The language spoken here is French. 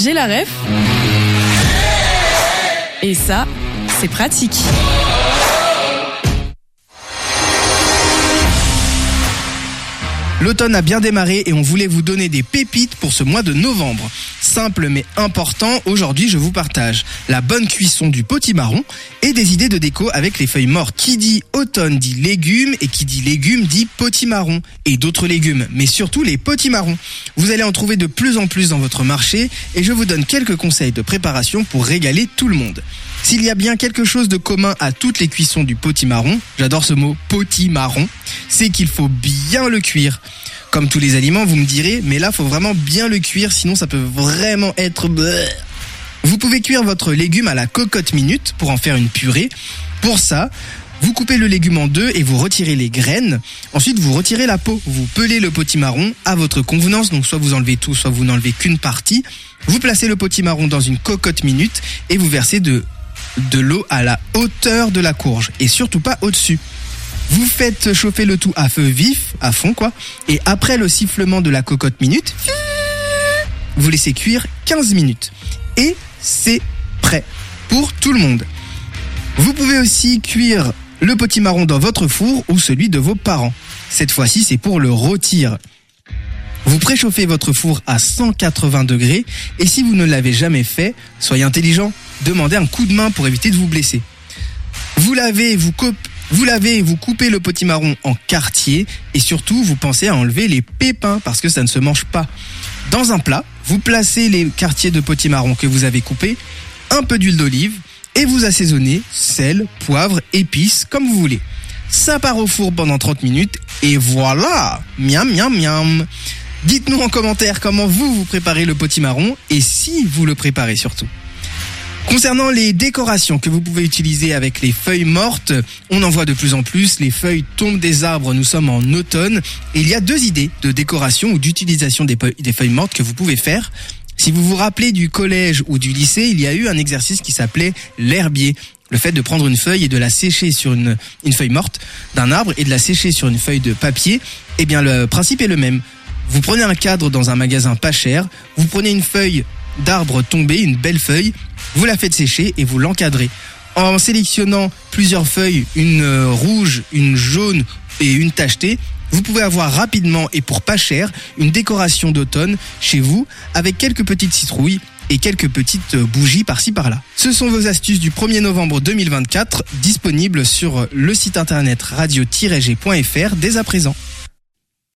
j'ai la ref. Et ça, c'est pratique. L'automne a bien démarré et on voulait vous donner des pépites pour ce mois de novembre. Simple mais important, aujourd'hui je vous partage la bonne cuisson du potimarron et des idées de déco avec les feuilles mortes. Qui dit automne dit légumes et qui dit légumes dit potimarron et d'autres légumes, mais surtout les potimarrons. Vous allez en trouver de plus en plus dans votre marché et je vous donne quelques conseils de préparation pour régaler tout le monde. S'il y a bien quelque chose de commun à toutes les cuissons du potimarron, j'adore ce mot potimarron, c'est qu'il faut bien le cuire. Comme tous les aliments, vous me direz, mais là, faut vraiment bien le cuire, sinon ça peut vraiment être... Vous pouvez cuire votre légume à la cocotte minute pour en faire une purée. Pour ça, vous coupez le légume en deux et vous retirez les graines. Ensuite, vous retirez la peau. Vous pelez le potimarron à votre convenance, donc soit vous enlevez tout, soit vous n'enlevez qu'une partie. Vous placez le potimarron dans une cocotte minute et vous versez de l'eau à la hauteur de la courge et surtout pas au-dessus. Vous faites chauffer le tout à feu vif, à fond quoi, et après le sifflement de la cocotte minute, vous laissez cuire 15 minutes. Et c'est prêt pour tout le monde. Vous pouvez aussi cuire le potimarron dans votre four ou celui de vos parents. Cette fois-ci, c'est pour le rôtir. Vous préchauffez votre four à 180 degrés et si vous ne l'avez jamais fait, soyez intelligent, demandez un coup de main pour éviter de vous blesser. Vous lavez et vous coupez le potimarron en quartiers et surtout vous pensez à enlever les pépins parce que ça ne se mange pas. Dans un plat, vous placez les quartiers de potimarron que vous avez coupés, un peu d'huile d'olive et vous assaisonnez sel, poivre, épices comme vous voulez. Ça part au four pendant 30 minutes et voilà, miam miam miam. Dites-nous en commentaire comment vous préparez le potimarron et si vous le préparez surtout. Concernant les décorations que vous pouvez utiliser avec les feuilles mortes, on en voit de plus en plus, les feuilles tombent des arbres, nous sommes en automne et il y a 2 idées de décoration ou d'utilisation des feuilles mortes que vous pouvez faire. Si vous vous rappelez du collège ou du lycée, il y a eu un exercice qui s'appelait l'herbier. Le fait de prendre une feuille et de la sécher sur une feuille morte d'un arbre et de la sécher sur une feuille de papier, eh bien le principe est le même. Vous prenez un cadre dans un magasin pas cher, vous prenez une feuille d'arbre tombée, une belle feuille, vous la faites sécher et vous l'encadrez. En sélectionnant plusieurs feuilles, une rouge, une jaune et une tachetée, vous pouvez avoir rapidement et pour pas cher une décoration d'automne chez vous avec quelques petites citrouilles et quelques petites bougies par-ci par-là. Ce sont vos astuces du 1er novembre 2024 disponibles sur le site internet radio-g.fr dès à présent.